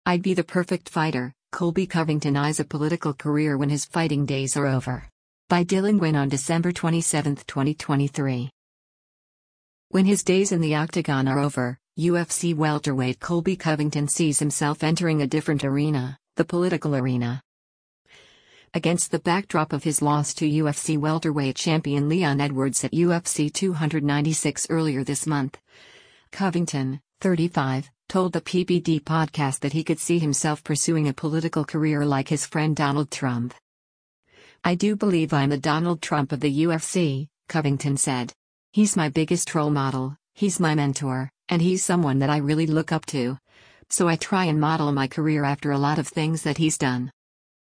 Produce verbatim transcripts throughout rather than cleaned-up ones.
I'd be the perfect fighter. Colby Covington eyes a political career when his fighting days are over. By Dylan Gwynn on December twenty-seventh, twenty twenty-three. When his days in the octagon are over, U F C welterweight Colby Covington sees himself entering a different arena, the political arena. Against the backdrop of his loss to U F C welterweight champion Leon Edwards at U F C two ninety-six earlier this month, Covington, thirty-five, told the P B D podcast that he could see himself pursuing a political career like his friend Donald Trump. "I do believe I'm the Donald Trump of the U F C," Covington said. "He's my biggest role model, he's my mentor, and he's someone that I really look up to. So I try and model my career after a lot of things that he's done.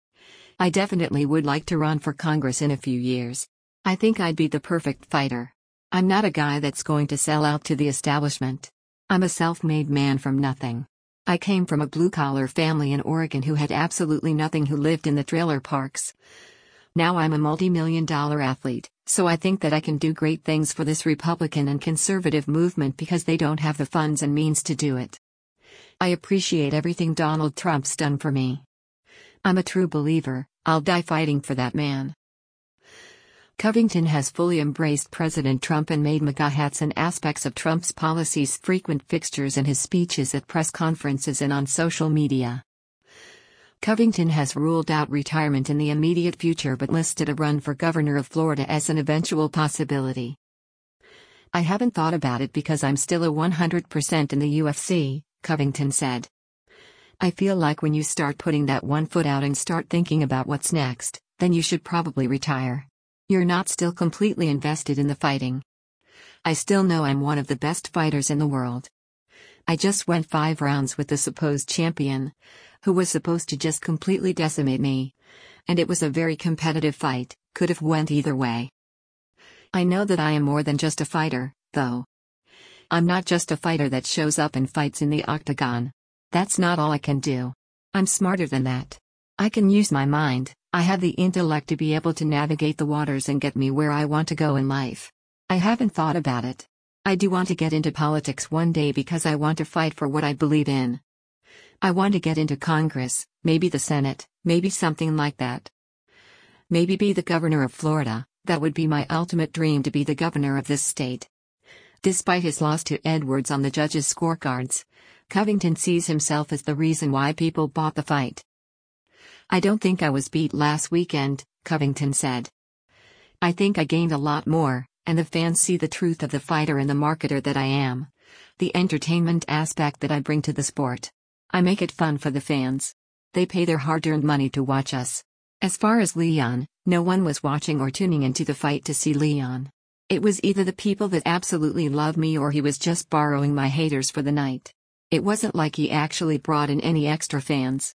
I definitely would like to run for Congress in a few years. I think I'd be the perfect fighter. I'm not a guy that's going to sell out to the establishment. I'm a self-made man from nothing. I came from a blue-collar family in Oregon who had absolutely nothing, who lived in the trailer parks. Now I'm a multi-million dollar athlete, so I think that I can do great things for this Republican and conservative movement because they don't have the funds and means to do it. I appreciate everything Donald Trump's done for me. I'm a true believer, I'll die fighting for that man." Covington has fully embraced President Trump and made MAGA hats and aspects of Trump's policies frequent fixtures in his speeches at press conferences and on social media. Covington has ruled out retirement in the immediate future but listed a run for governor of Florida as an eventual possibility. "I haven't thought about it because I'm still a one hundred percent in the U F C," Covington said. "I feel like when you start putting that one foot out and start thinking about what's next, then you should probably retire. You're not still completely invested in the fighting. I still know I'm one of the best fighters in the world. I just went five rounds with the supposed champion, who was supposed to just completely decimate me. And it was a very competitive fight, could have went either way. I know that I am more than just a fighter, though. I'm not just a fighter that shows up and fights in the octagon. That's not all I can do. I'm smarter than that. I can use my mind, I have the intellect to be able to navigate the waters and get me where I want to go in life. I haven't thought about it. I do want to get into politics one day because I want to fight for what I believe in. I want to get into Congress, maybe the Senate, maybe something like that. Maybe be the governor of Florida, that would be my ultimate dream, to be the governor of this state." Despite his loss to Edwards on the judges' scorecards, Covington sees himself as the reason why people bought the fight. "I don't think I was beat last weekend," Covington said. "I think I gained a lot more, and the fans see the truth of the fighter and the marketer that I am. The entertainment aspect that I bring to the sport. I make it fun for the fans. They pay their hard-earned money to watch us. As far as Leon, no one was watching or tuning into the fight to see Leon. It was either the people that absolutely love me or he was just borrowing my haters for the night. It wasn't like he actually brought in any extra fans.